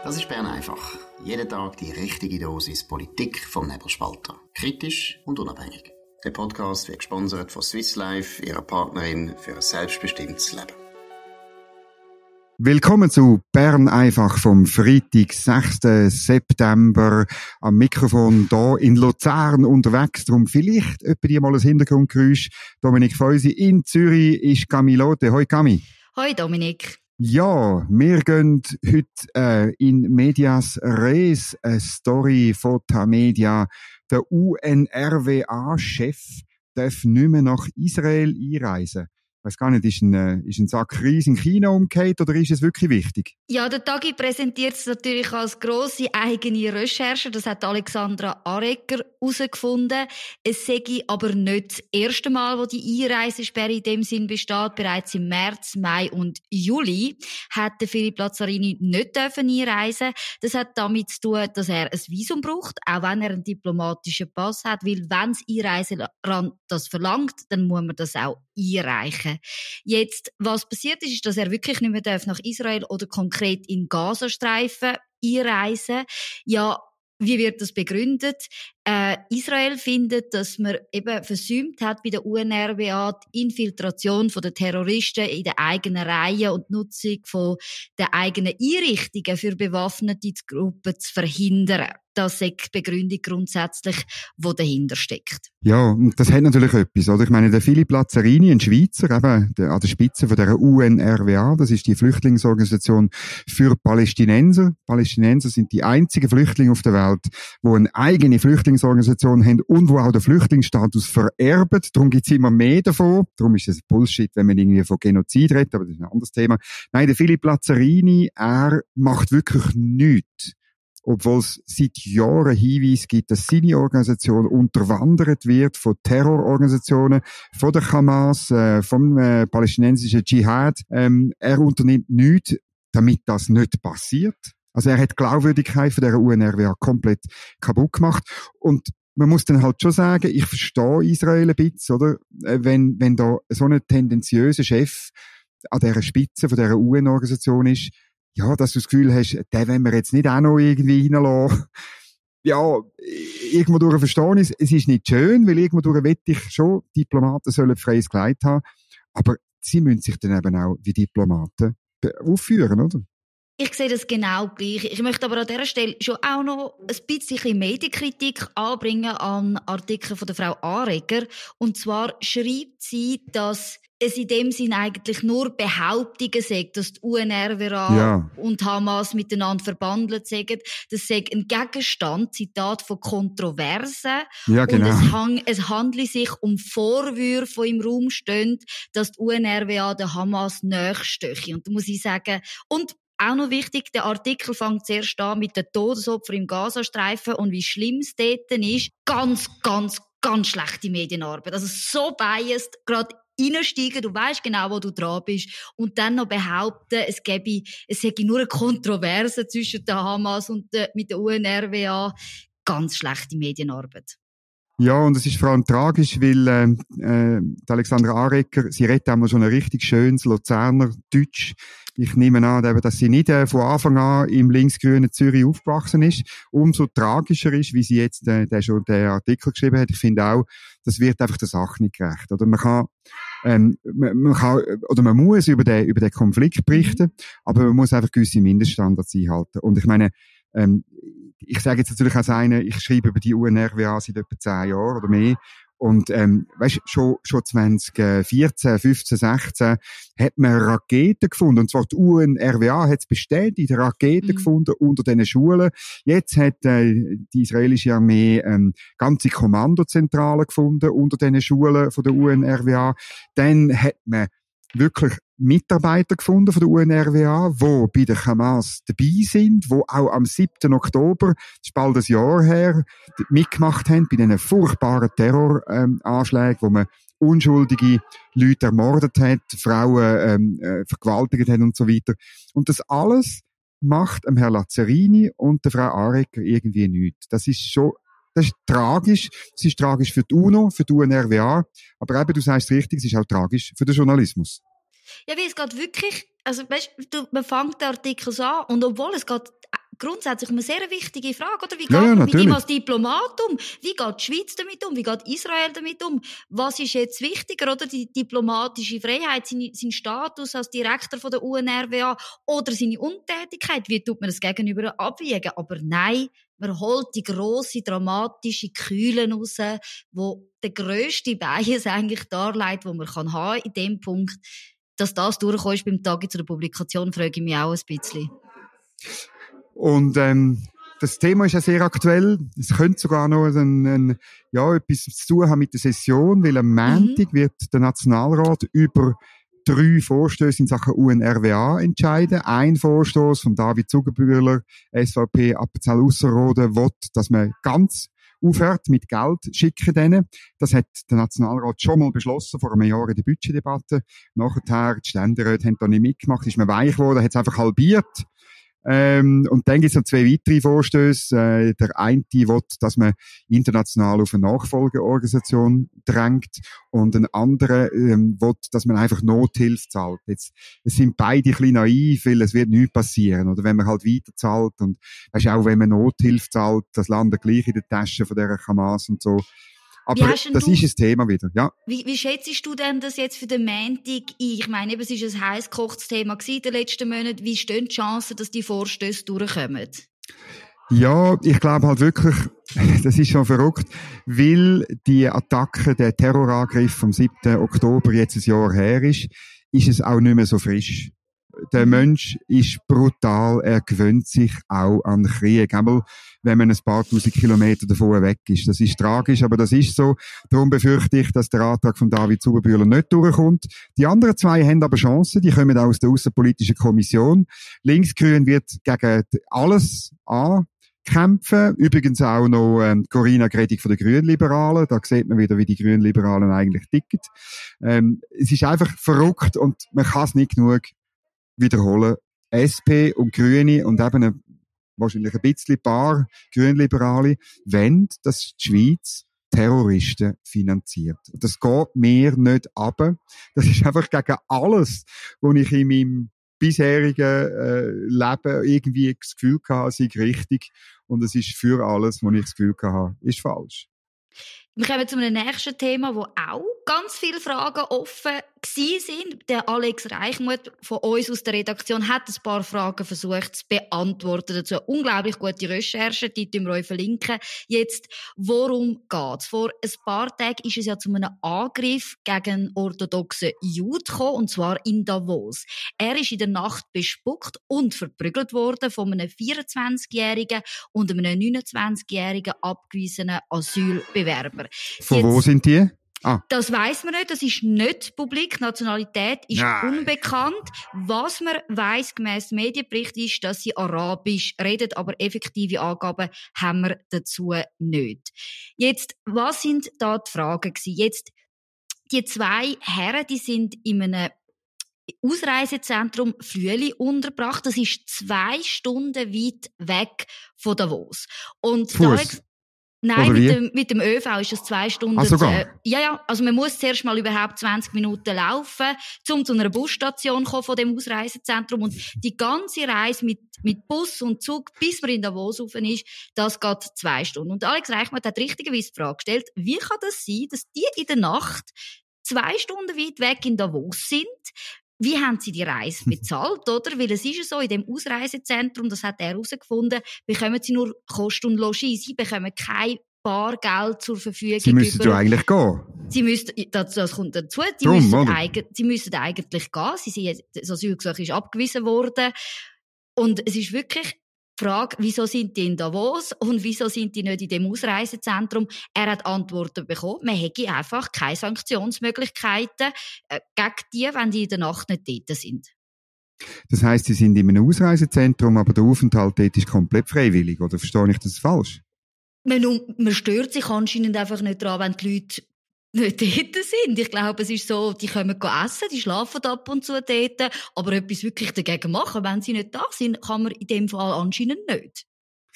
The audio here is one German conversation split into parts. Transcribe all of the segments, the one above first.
Das ist Bern einfach. Jeden Tag die richtige Dosis Politik vom Nebelspalter. Kritisch und unabhängig. Der Podcast wird gesponsert von Swiss Life, ihrer Partnerin für ein selbstbestimmtes Leben. Willkommen zu Bern einfach vom Freitag, 6. September. Am Mikrofon hier in Luzern unterwegs. Darum vielleicht etwa mal ein Hintergrundgeräusch. Dominik Feusi in Zürich ist Camilote. Hoi Cami. Hoi Dominik. Ja, wir gehen heute in Medias Res, eine Story von Tamedia. Der UNRWA-Chef darf nicht mehr nach Israel einreisen. Ich weiss gar nicht, ist ein Sack Reis in China umgekehrt oder ist es wirklich wichtig? Ja, der Tagi präsentiert es natürlich als grosse eigene Recherche. Das hat Alexandra Arecker herausgefunden. Es sei aber nicht das erste Mal, wo die Einreisesperre in dem Sinn besteht. Bereits im März, Mai und Juli hat Philipp Lazzarini nicht einreisen. Das hat damit zu tun, dass er ein Visum braucht, auch wenn er einen diplomatischen Pass hat. Weil wenn das Einreiseland das verlangt, dann muss man das auch einreichen. Jetzt, was passiert ist, dass er wirklich nicht mehr nach Israel oder konkret in Gazastreifen einreisen. Ja, wie wird das begründet? Israel findet, dass man eben versäumt hat bei der UNRWA die Infiltration der Terroristen in der eigenen Reihe und die Nutzung von der eigenen Einrichtungen für bewaffnete Gruppen zu verhindern. Das ist die Begründung grundsätzlich, die dahinter steckt. Ja, und das hat natürlich etwas, oder? Ich meine, der Philipp Lazzarini, ein Schweizer, eben an der Spitze von der UNRWA, das ist die Flüchtlingsorganisation für Palästinenser. Palästinenser sind die einzigen Flüchtlinge auf der Welt, die eine eigene Flüchtlingsorganisation haben und wo auch den Flüchtlingsstatus vererben. Darum gibt's immer mehr davon. Darum ist es Bullshit, wenn man irgendwie von Genozid redet, aber das ist ein anderes Thema. Nein, der Philipp Lazzarini, er macht wirklich nichts. Obwohl es seit Jahren Hinweise gibt, dass seine Organisation unterwandert wird von Terrororganisationen, von der Hamas, vom palästinensischen Dschihad. Er unternimmt nichts, damit das nicht passiert. Also er hat die Glaubwürdigkeit von der UNRWA komplett kaputt gemacht. Und man muss dann halt schon sagen, ich verstehe Israel ein bisschen, oder? Wenn da so ein tendenziöser Chef an dieser Spitze von dieser UN-Organisation ist, ja, dass du das Gefühl hast, den wollen wir jetzt nicht auch noch irgendwie reinlassen. Ja, irgendwo durch verstehen es ist nicht schön, weil irgendwo durch will ich schon, Diplomaten sollen freies Kleid haben, aber sie müssen sich dann eben auch wie Diplomaten aufführen, oder? Ich sehe das genau gleich. Ich möchte aber an dieser Stelle schon auch noch ein bisschen Medienkritik anbringen an Artikel von der Frau Arecker. Und zwar schreibt sie, dass es in dem Sinn eigentlich nur Behauptungen sagt, dass die UNRWA und Hamas miteinander verbandelt sind. Das sei ein Gegenstand, Zitat, von Kontroversen. Ja, genau. Und es handle sich um Vorwürfe, die im Raum stehen, dass die UNRWA der Hamas nachsteche. Und da muss ich sagen, und auch noch wichtig, der Artikel fängt zuerst an mit den Todesopfern im Gazastreifen und wie schlimm es dort ist. Ganz schlechte Medienarbeit. Also so biased, gerade reinsteigen, du weisst genau, wo du dran bist, und dann noch behaupten, es sei nur eine Kontroverse zwischen der Hamas und mit der UNRWA. Ganz schlechte Medienarbeit. Ja, und es ist vor allem tragisch, weil Alexandra Arecker, sie redet einmal schon ein richtig schönes Luzerner Deutsch. Ich nehme an, dass sie nicht von Anfang an im linksgrünen Zürich aufgewachsen ist. Umso tragischer ist, wie sie jetzt den Artikel geschrieben hat. Ich finde auch, das wird einfach der Sache nicht gerecht. Oder man muss über den Konflikt berichten, aber man muss einfach gewisse Mindeststandards einhalten. Und ich meine, ich sage jetzt natürlich als einer, ich schreibe über die UNRWA seit etwa 10 Jahren oder mehr. Und, weißt, schon 2014, 15, 16 hat man Raketen gefunden. Und zwar die UNRWA hat es bestätigt, Raketen gefunden unter diesen Schulen. Jetzt hat die israelische Armee ganze Kommandozentralen gefunden unter diesen Schulen von der UNRWA. Dann hat man wirklich Mitarbeiter gefunden von der UNRWA, die bei der Hamas dabei sind, die auch am 7. Oktober, das ist bald ein Jahr her, mitgemacht haben bei diesen furchtbaren Terroranschlägen, wo man unschuldige Leute ermordet hat, Frauen vergewaltigt hat und so weiter. Und das alles macht dem Herrn Lazzarini und der Frau Arecker irgendwie nichts. Das ist tragisch. Es ist tragisch für die UNO, für die UNRWA. Aber eben, du sagst richtig, es ist auch tragisch für den Journalismus. Ja, wie es geht wirklich, also weißt du, man fängt den Artikel so an und obwohl es geht grundsätzlich eine sehr wichtige Frage, oder? Wie geht Ja, man mit ihm natürlich. als Diplomat um? Wie geht die Schweiz damit um? Wie geht Israel damit um? Was ist jetzt wichtiger, oder? Die diplomatische Freiheit, sein Status als Direktor von der UNRWA oder seine Untätigkeit? Wie tut man das gegenüber abwägen? Aber nein, man holt die grosse, dramatische Kühle raus, wo der grösste Bias eigentlich darlegt, den man haben in dem Punkt. Dass das durchgekommen ist beim Tag zu der Publikation, frage ich mich auch ein bisschen. Und das Thema ist ja sehr aktuell. Es könnte sogar noch etwas zu tun haben mit der Session, weil am Montag wird der Nationalrat über 3 Vorstöße in Sachen UNRWA entscheiden. Ein Vorstoß von David Zugerbühler, SVP Appenzell-Ausserrhoden, will, dass man ganz aufhört mit Geld schicken denen. Das hat der Nationalrat schon mal beschlossen, vor einem Jahr in der Budgetdebatte. Nachher, die Ständeräte haben da nicht mitgemacht, ist man weich geworden, hat es einfach halbiert. Und dann gibt es noch 2 weitere Vorstöße. Der eine will, dass man international auf eine Nachfolgeorganisation drängt und ein anderer will, dass man einfach Nothilfe zahlt. Jetzt, es sind beide ein bisschen naiv, weil es wird nichts passieren. Oder wenn man halt weiter zahlt und weißt, auch wenn man Nothilfe zahlt, das landet gleich in der Tasche von dieser Hamas und so. Aber das ist ein Thema wieder, ja. Wie schätzt du denn das jetzt für den Montag ein? Ich meine, es war ein heiß gekochtes Thema in den letzten Monaten. Wie stehen die Chancen, dass die Vorstöße durchkommen? Ja, ich glaube halt wirklich, das ist schon verrückt, weil die Attacke, der Terrorangriff vom 7. Oktober jetzt ein Jahr her ist es auch nicht mehr so frisch. Der Mensch ist brutal, er gewöhnt sich auch an Krieg, einmal wenn man ein paar tausend Kilometer davon weg ist. Das ist tragisch, aber das ist so. Darum befürchte ich, dass der Antrag von David Zuberbühler nicht durchkommt. Die anderen 2 haben aber Chancen, die kommen aus der Aussenpolitischen Kommission. Linksgrün wird gegen alles kämpfen. Übrigens auch noch Corinna Gredig von den Grünliberalen. Da sieht man wieder, wie die Grünliberalen eigentlich ticken. Es ist einfach verrückt und man kann es nicht genug wiederholen. SP und Grüne und eben wahrscheinlich ein bisschen paar Grünliberale wollen, dass die Schweiz Terroristen finanziert. Das geht mir nicht ab. Das ist einfach gegen alles, was ich in meinem bisherigen Leben irgendwie das Gefühl hatte, sei richtig. Und es ist für alles, was ich das Gefühl hatte, ist falsch. Wir kommen zu einem nächsten Thema, wo auch ganz viele Fragen offen sind. Der Alex Reichmuth von uns aus der Redaktion hat ein paar Fragen versucht zu beantworten. Dazu unglaublich gute Recherche, die wir euch verlinken. Jetzt, worum geht's? Vor ein paar Tagen ist es ja zu einem Angriff gegen einen orthodoxen Jude gekommen, und zwar in Davos. Er ist in der Nacht bespuckt und verprügelt worden von einem 24-jährigen und einem 29-jährigen abgewiesenen Asylbewerber. Von wo sind die? Das weiss man nicht, das ist nicht publik, Nationalität ist unbekannt. Was man weiss gemäss Medienbericht ist, dass sie Arabisch reden, aber effektive Angaben haben wir dazu nicht. Jetzt, was sind da die Fragen gewesen? Jetzt, die 2 Herren, die sind in einem Ausreisezentrum Flüeli untergebracht. Das ist 2 Stunden weit weg von Davos. Und Nein, mit dem ÖV ist es 2 Stunden. Also man muss zuerst mal überhaupt 20 Minuten laufen, um zu einer Busstation zu kommen von dem Ausreisezentrum. Und die ganze Reise mit Bus und Zug, bis man in Davos rauf ist, das geht 2 Stunden. Und Alex Reichmuth hat richtigerweise die Frage gestellt, wie kann das sein, dass die in der Nacht 2 Stunden weit weg in Davos sind? Wie haben sie die Reise bezahlt, oder? Weil es ist ja so, in dem Ausreisezentrum, das hat er herausgefunden, bekommen sie nur Kost und Logis. Sie bekommen kein Bargeld zur Verfügung. Sie müssten ja eigentlich gehen. Sie müssten, das kommt dazu, sie müssten eigentlich gehen. Das Asylgesuch ist abgewiesen worden. Und es ist wirklich die Frage, wieso sind die in Davos und wieso sind die nicht in dem Ausreisezentrum? Er hat Antworten bekommen. Man hätte einfach keine Sanktionsmöglichkeiten gegen die, wenn die in der Nacht nicht dort sind. Das heisst, sie sind in einem Ausreisezentrum, aber der Aufenthalt dort ist komplett freiwillig, oder verstehe ich das falsch? Man stört sich anscheinend einfach nicht daran, wenn die Leute nicht dort sind. Ich glaube, es ist so, die kommen essen, die schlafen ab und zu dort, aber etwas wirklich dagegen machen, wenn sie nicht da sind, kann man in dem Fall anscheinend nicht.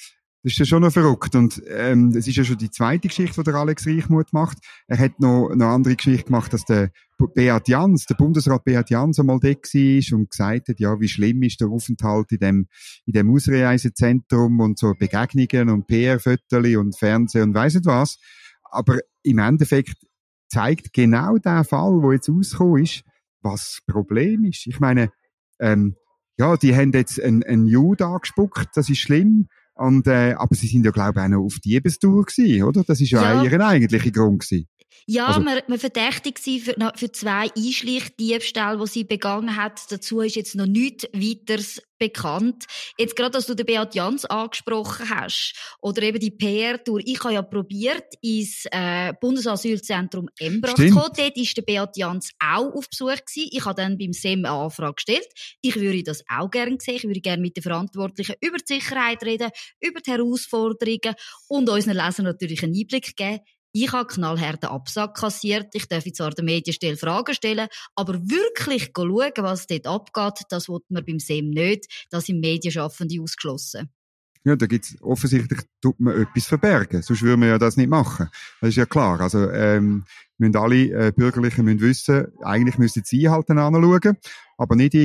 Das ist ja schon noch verrückt. Und es ist ja schon die zweite Geschichte, die der Alex Reichmuth macht. Er hat noch eine andere Geschichte gemacht, dass der Beat Jans, der Bundesrat Beat Jans einmal da war und gesagt hat, ja, wie schlimm ist der Aufenthalt in dem Ausreisezentrum und so Begegnungen und PR-Fotos und Fernsehen und weiss nicht was. Aber im Endeffekt zeigt genau der Fall, wo jetzt rausgekommen ist, was das Problem ist. Ich meine, ja, die haben jetzt einen Jude angespuckt, das ist schlimm. Und, aber sie sind ja, glaube ich, auch noch auf Diebestour gewesen, oder? Das ist ja auch ihr eigentlicher Grund gewesen. Ja, also, man verdächtigt sie für 2 Einschleichdiebstähle, die sie begangen hat. Dazu ist jetzt noch nichts weiteres bekannt. Jetzt gerade, dass du den Beat Jans angesprochen hast, oder eben die PR-Tour. Ich habe ja probiert, ins Bundesasylzentrum Embrach zu kommen. Dort war der Beat Jans auch auf Besuch gewesen. Ich habe dann beim SEM eine Anfrage gestellt. Ich würde das auch gerne sehen. Ich würde gerne mit den Verantwortlichen über die Sicherheit reden, über die Herausforderungen und unseren Lesern natürlich einen Einblick geben. Ich habe knallharten Absack kassiert. Ich darf zwar der Medienstelle Fragen stellen, aber wirklich schauen, was dort abgeht, das will man beim SEM nicht. Das sind Medienschaffende ausgeschlossen. Ja, da gibt's offensichtlich, tut man etwas verbergen. Sonst würde man ja das nicht machen. Das ist ja klar. Also, müssen alle Bürgerlichen müssen wissen, eigentlich müssen sie halt anschauen. Aber nicht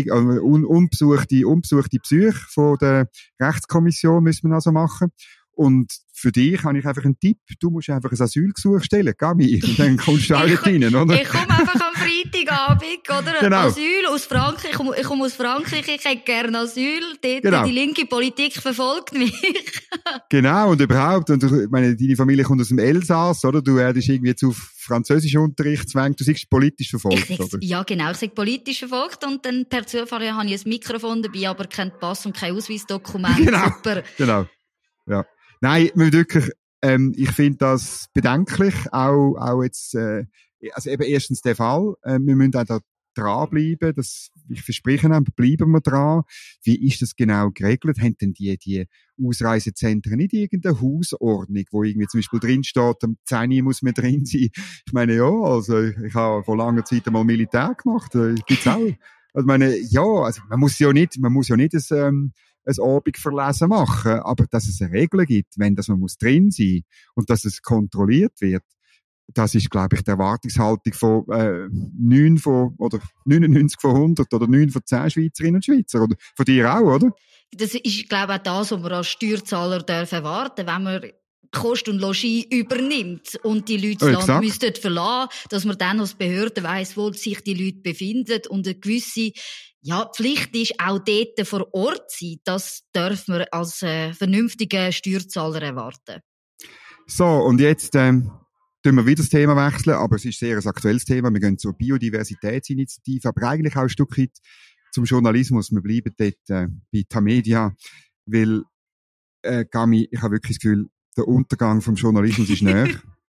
unbesuchte Besuche von der Rechtskommission müssen wir also machen. Und für dich habe ich einfach einen Tipp. Du musst einfach ein Asylgesuch stellen, Gabi. Und dann kommst du auch nicht rein, oder? Ich komme einfach am Freitagabend, oder? Genau. Asyl aus Frankreich. Ich komme aus Frankreich, ich hätte gerne Asyl. Dort, genau. Die linke Politik verfolgt mich. Genau, und überhaupt. Und ich meine, deine Familie kommt aus dem Elsass, oder? Du werdest irgendwie zu Französischunterricht zwängt. Du siehst politisch verfolgt, oder? Ja, genau. Ich sage politisch verfolgt. Und dann per Zufall habe ich ein Mikrofon dabei, aber kein Pass und kein Ausweisdokument. Genau. Super. Genau. Ja. Nein, wirklich, ich finde das bedenklich, auch jetzt, also eben erstens der Fall, wir müssen auch da dranbleiben, ich verspreche auch, bleiben wir dran. Wie ist das genau geregelt? Haben denn die Ausreisezentren nicht irgendeine Hausordnung, wo irgendwie zum Beispiel drin steht, am 10 Uhr muss man drin sein? Ich meine, ja, also ich habe vor langer Zeit einmal Militär gemacht, gibt's auch. Also ich meine, ja, also man muss ja nicht ein Abendverlesen machen, aber dass es eine Regel gibt, dass man muss drin sein und dass es kontrolliert wird, das ist, glaube ich, die Erwartungshaltung von 99 von 100 oder 9 von 10 Schweizerinnen und Schweizer. Oder von dir auch, oder? Das ist, glaube ich, auch das, was man als Steuerzahler erwarten darf, wenn man Kost und Logis übernimmt und die Leute das Land müssten verlassen, dass man dann als Behörde weiss, wo sich die Leute befinden und eine gewisse Pflicht ist, auch dort vor Ort zu sein. Das darf man als vernünftiger Steuerzahler erwarten. So, und jetzt tun wir wieder das Thema wechseln, aber es ist sehr ein aktuelles Thema. Wir gehen zur Biodiversitätsinitiative, aber eigentlich auch ein Stück weit zum Journalismus. Wir bleiben dort bei Tamedia, weil, Gami, ich habe wirklich das Gefühl, der Untergang vom Journalismus ist näher.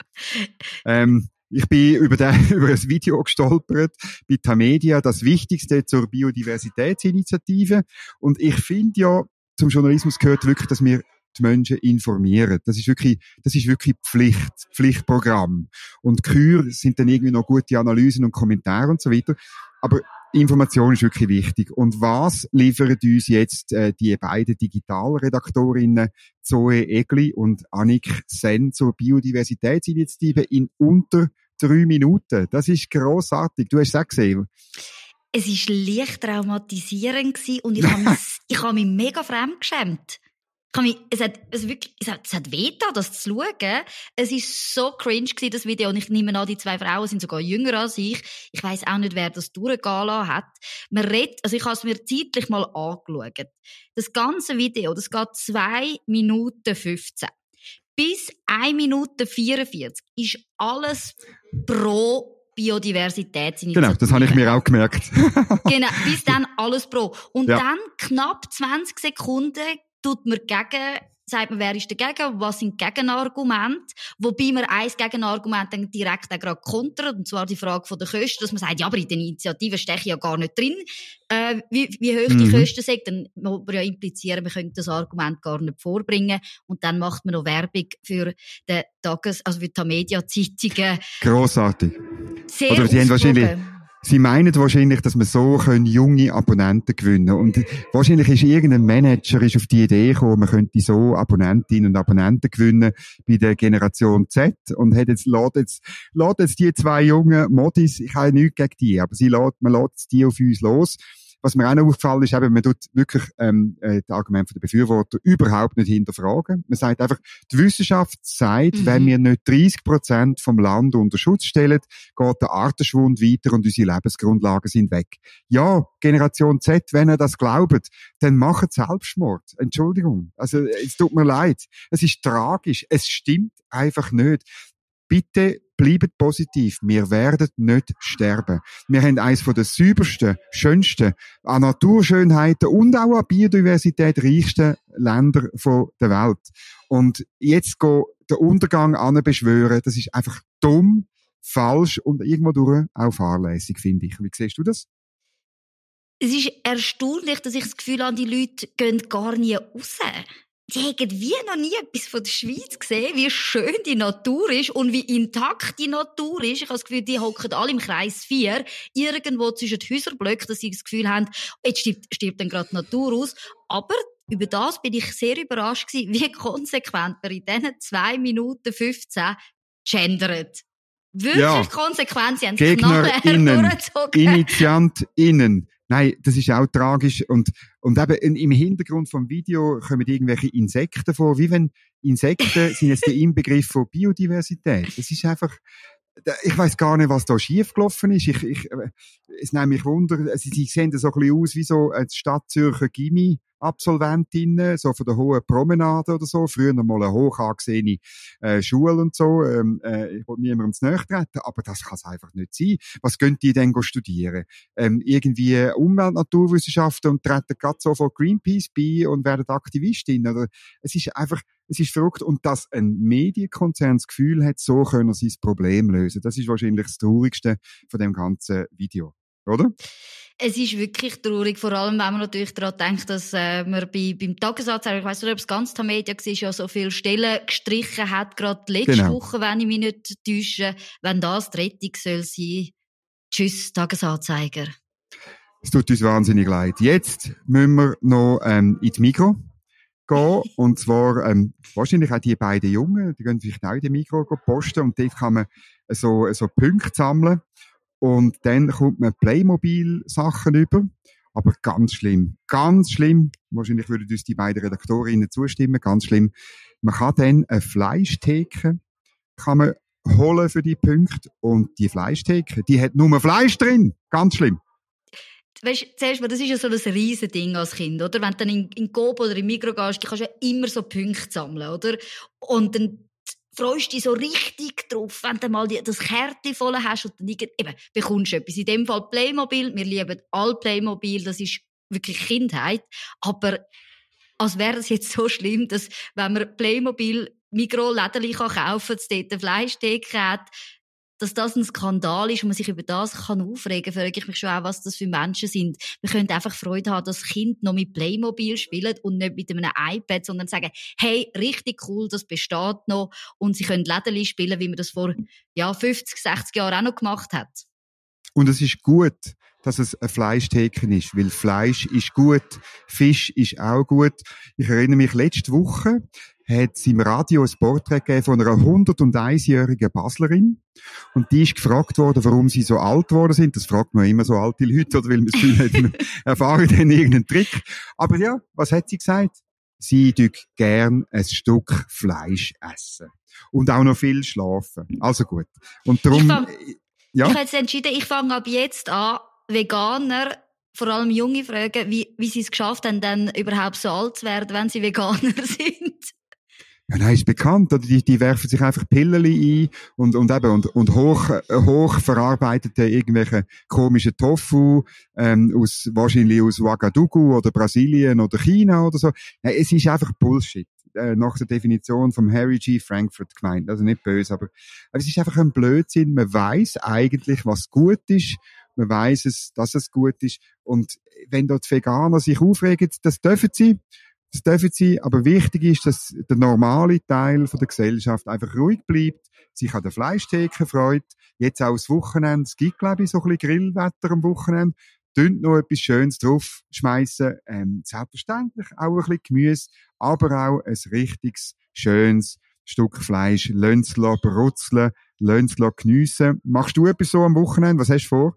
Ich bin über ein Video gestolpert bei Tamedia, das Wichtigste zur Biodiversitätsinitiative. Und ich finde ja, zum Journalismus gehört wirklich, dass wir die Menschen informieren. Das ist wirklich Pflichtprogramm. Und Kür sind dann irgendwie noch gute Analysen und Kommentare und so weiter. Aber Information ist wirklich wichtig. Und was liefern uns jetzt die beiden Digitalredaktorinnen Zoe Egli und Annik Sen zur Biodiversitätsinitiative in unter 3 Minuten? Das ist grossartig. Du hast es auch gesehen. Es war leicht traumatisierend und ich habe mich mega fremd geschämt. Es hat wehgetan, das zu schauen. Es war so cringe gewesen, das Video. Und ich nehme an, die 2 Frauen sind sogar jünger als ich. Ich weiss auch nicht, wer das durchgehen lassen hat. Ich habe es mir zeitlich mal angeschaut. Das ganze Video, das geht 2 Minuten 15. Bis 1 Minute 44 ist alles pro Biodiversitätsinitiative. Genau, das habe ich mir auch gemerkt. Genau, bis dann alles pro. Und dann knapp 20 Sekunden sagt man, wer ist dagegen, was sind Gegenargumente, wobei man ein Gegenargument dann direkt auch gerade kontert, und zwar die Frage von der Kosten, dass man sagt, ja, aber in den Initiativen stehe ich ja gar nicht drin, wie hoch die Kosten sind, dann muss man ja implizieren, wir können das Argument gar nicht vorbringen, und dann macht man noch Werbung für für die Tamedia-Zeitungen. Grossartig. Sehr oder sie haben Sie meinen wahrscheinlich, dass wir so junge Abonnenten gewinnen können. Und wahrscheinlich ist irgendein Manager auf die Idee gekommen, man könnte so Abonnentinnen und Abonnenten gewinnen bei der Generation Z und lässt jetzt die zwei jungen Modis, ich habe nichts gegen die, aber man lässt die auf uns los. Was mir auch noch aufgefallen ist, eben, man tut wirklich die Argumente der Befürworter überhaupt nicht hinterfragen. Man sagt einfach, die Wissenschaft sagt, wenn wir nicht 30% vom Land unter Schutz stellen, geht der Artenschwund weiter und unsere Lebensgrundlagen sind weg. Ja, Generation Z, wenn ihr das glaubt, dann macht Selbstmord. Entschuldigung. Also, es tut mir leid. Es ist tragisch. Es stimmt einfach nicht. Bitte bleibt positiv. Wir werden nicht sterben. Wir haben eines von den saubersten, schönsten, an Naturschönheiten und auch an Biodiversität reichsten Länder der Welt. Und jetzt den Untergang anbeschwören, das ist einfach dumm, falsch und irgendwo durch auch fahrlässig, finde ich. Wie siehst du das? Es ist erstaunlich, dass ich das Gefühl habe, die Leute gehen gar nie raus. Die haben wie noch nie etwas von der Schweiz gesehen, wie schön die Natur ist und wie intakt die Natur ist. Ich habe das Gefühl, die hocken alle im Kreis 4, irgendwo zwischen den Häuserblöcken, dass sie das Gefühl haben, jetzt stirbt dann gerade die Natur aus. Aber über das bin ich sehr überrascht gewesen, wie konsequent man in diesen 2 Minuten 15 gendert. Wirklich konsequent, sie haben es GegnerInnen, InitiantInnen. Nein, das ist auch tragisch. Und eben im Hintergrund vom Video kommen irgendwelche Insekten vor, wie wenn Insekten sind jetzt der Inbegriff von Biodiversität. Das ist einfach, ich weiss gar nicht, was da schiefgelaufen ist. Es nimmt mich Wunder, sie sehen so ein bisschen aus wie so eine Stadtzürcher Gymi-Absolventinnen, so von der hohen Promenade oder so. Früher noch mal eine hoch angesehene Schule und so. Ich will niemandem zu nahe treten, aber das kann es einfach nicht sein. Was gehen die denn studieren? Irgendwie Umwelt-, Naturwissenschaften und treten gerade so von Greenpeace bei und werden Aktivistin? Oder es ist verrückt. Und dass ein Medienkonzern das Gefühl hat, so können sie das Problem lösen. Das ist wahrscheinlich das Traurigste von dem ganzen Video. Oder? Es ist wirklich traurig, vor allem wenn man natürlich daran denkt, dass man beim Tagesanzeiger, ich weiss nicht, ob es ganz Tamedia war, ja so viele Stellen gestrichen hat, gerade letzte Woche, wenn ich mich nicht täusche, wenn das die Rettung soll sein. Tschüss, Tagesanzeiger. Es tut uns wahnsinnig leid. Jetzt müssen wir noch in die Migros gehen, und zwar wahrscheinlich auch die beiden Jungen, die gehen vielleicht auch in die Migros posten, und dort kann man so Punkte sammeln. Und dann kommt man Playmobil-Sachen über. Aber ganz schlimm. Ganz schlimm. Wahrscheinlich würden uns die beiden Redaktorinnen zustimmen. Ganz schlimm. Man kann dann eine Fleischtheke holen für die Punkte. Und die Fleischtheke, die hat nur Fleisch drin. Ganz schlimm. Weißt, zuerst mal, das ist ja so ein riesen Ding als Kind, oder? Wenn du dann in Coop oder in Migros gehst, kannst du ja immer so Punkte sammeln, oder? Und dann freust du dich so richtig drauf, wenn du mal das Kärtchen voll hast und dann eben bekommst du etwas. In dem Fall Playmobil. Wir lieben all Playmobil. Das ist wirklich Kindheit. Aber als wäre es jetzt so schlimm, dass, wenn man Playmobil Migros-Lädeli kaufen kann, dass dort eine Fleischtheke hat, dass das ein Skandal ist und man sich über das aufregen kann, frage ich mich schon auch, was das für Menschen sind. Wir können einfach Freude haben, dass Kinder noch mit Playmobil spielen und nicht mit einem iPad, sondern sagen, hey, richtig cool, das besteht noch, und sie können Lädeli spielen, wie man das vor 50, 60 Jahren auch noch gemacht hat. Und es ist gut, dass es ein Fleischtheke ist, weil Fleisch ist gut, Fisch ist auch gut. Ich erinnere mich, letzte Woche hat es im Radio ein Porträt gegeben von einer 101-jährigen Baslerin. Und die ist gefragt worden, warum sie so alt geworden sind. Das fragt man immer so alte Leute, oder weil man das Gefühl hat, erfahren dann irgendeinen Trick. Aber ja, was hat sie gesagt? Sie tut gern ein Stück Fleisch essen. Und auch noch viel schlafen. Also gut. Und darum, ich habe jetzt entschieden, ich fange ab jetzt an, Veganer, vor allem junge, fragen, wie sie es geschafft haben, dann überhaupt so alt zu werden, wenn sie Veganer sind. Ja, nein, ist bekannt, oder? Die werfen sich einfach Pilleli ein und hoch verarbeitete irgendwelche komischen Tofu, wahrscheinlich aus Ouagadougou oder Brasilien oder China oder so. Nein, es ist einfach Bullshit. Nach der Definition vom Harry G. Frankfurt gemeint. Also nicht böse, aber es ist einfach ein Blödsinn. Man weiss eigentlich, was gut ist. Man weiss dass es gut ist. Und wenn dort Veganer sich aufregen, das dürfen sie. das dürfen sie, aber wichtig ist, dass der normale Teil von der Gesellschaft einfach ruhig bleibt, sich an der Fleischtheke freut, jetzt auch das Wochenende, es gibt, glaube ich, so ein bisschen Grillwetter am Wochenende, tönt noch etwas Schönes drauf schmeissen, selbstverständlich auch ein bisschen Gemüse, aber auch ein richtiges, schönes Stück Fleisch, lönn's brutzeln, lönn's geniessen. Machst du etwas so am Wochenende? Was hast du vor?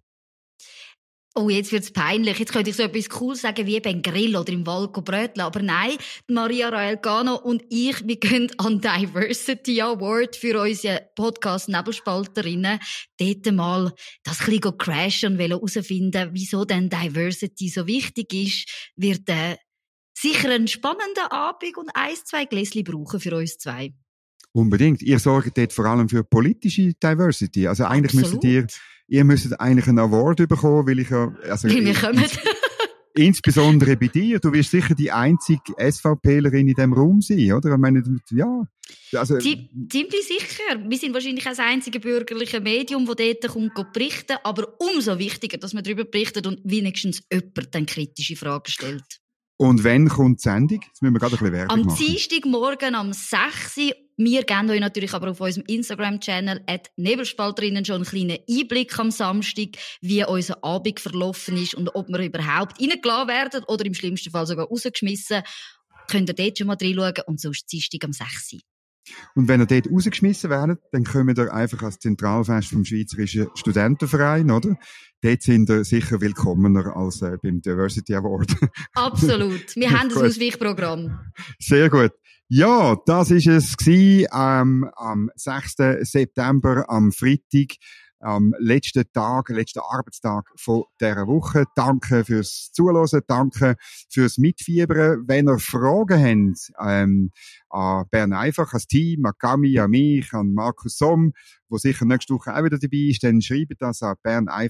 Oh, jetzt wird's peinlich. Jetzt könnte ich so etwas Cooles sagen, wie beim Grill oder im Wald bröteln. Aber nein, Maria Raelgano und ich, wir gehen an Diversity Award für unsere Podcast Nebelspalterinnen. Dort mal das ein bisschen crashen und herausfinden, wieso denn Diversity so wichtig ist, wird sicher einen spannenden Abend und 1-2 Gläschen brauchen für uns zwei. Unbedingt. Ihr sorgt dort vor allem für politische Diversity. Also eigentlich Absolut. ihr müsstet eigentlich einen Award bekommen, weil ich ja, also Weil wir kommen. insbesondere bei dir, du wirst sicher die einzige SVPlerin in diesem Raum sein, oder? Ich meine, ja. Also, ziemlich sicher. Wir sind wahrscheinlich auch das einzige bürgerliche Medium, das dort kommt berichten, aber umso wichtiger, dass man darüber berichtet und wenigstens jemand dann kritische Fragen stellt. Und wann kommt die Sendung? Jetzt müssen wir gerade ein bisschen Werbung machen. Am Dienstagmorgen um 6 Uhr. Wir geben euch natürlich aber auf unserem Instagram-Channel @Nebelspalterinnen schon einen kleinen Einblick am Samstag, wie unser Abend verlaufen ist und ob wir überhaupt reingelassen werden oder im schlimmsten Fall sogar rausgeschmissen. Könnt ihr dort schon mal reinschauen und sonst Dienstag um 6 Uhr. Und wenn ihr dort rausgeschmissen werdet, dann kommt ihr einfach als Zentralfest vom Schweizerischen Studentenverein, oder? Dort sind ihr sicher willkommener als beim Diversity Award. Absolut. Wir haben ein Ausweichprogramm. Sehr gut. Ja, das ist es gewesen, am 6. September, am Freitag, am letzten Arbeitstag von dieser Woche. Danke fürs Zuhören, danke fürs Mitfiebern. Wenn ihr Fragen habt, an Bern einfach, ans Team, an Cami, an mich, an Markus Somm, wo sicher nächste Woche auch wieder dabei ist, dann schreibt das an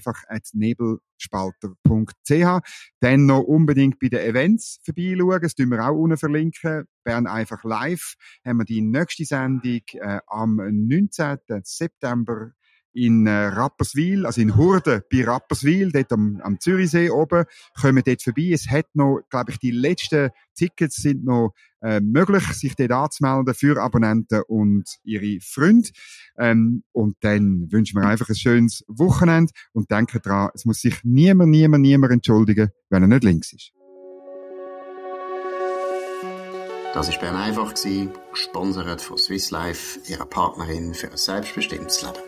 berneinfach@nebelspalter.ch. Dann noch unbedingt bei den Events vorbeischauen, das tun wir auch unten verlinken. Bern einfach live haben wir die nächste Sendung am 19. September in Rapperswil, also in Hurden bei Rapperswil, dort am Zürichsee oben, kommen dort vorbei. Es hat noch, glaube ich, die letzten Tickets sind noch möglich, sich dort anzumelden für Abonnenten und ihre Freunde. Und dann wünschen wir einfach ein schönes Wochenende und denken dran, es muss sich niemand entschuldigen, wenn er nicht links ist. Das war Bern einfach, gesponsert von Swiss Life, ihrer Partnerin für ein selbstbestimmtes Leben.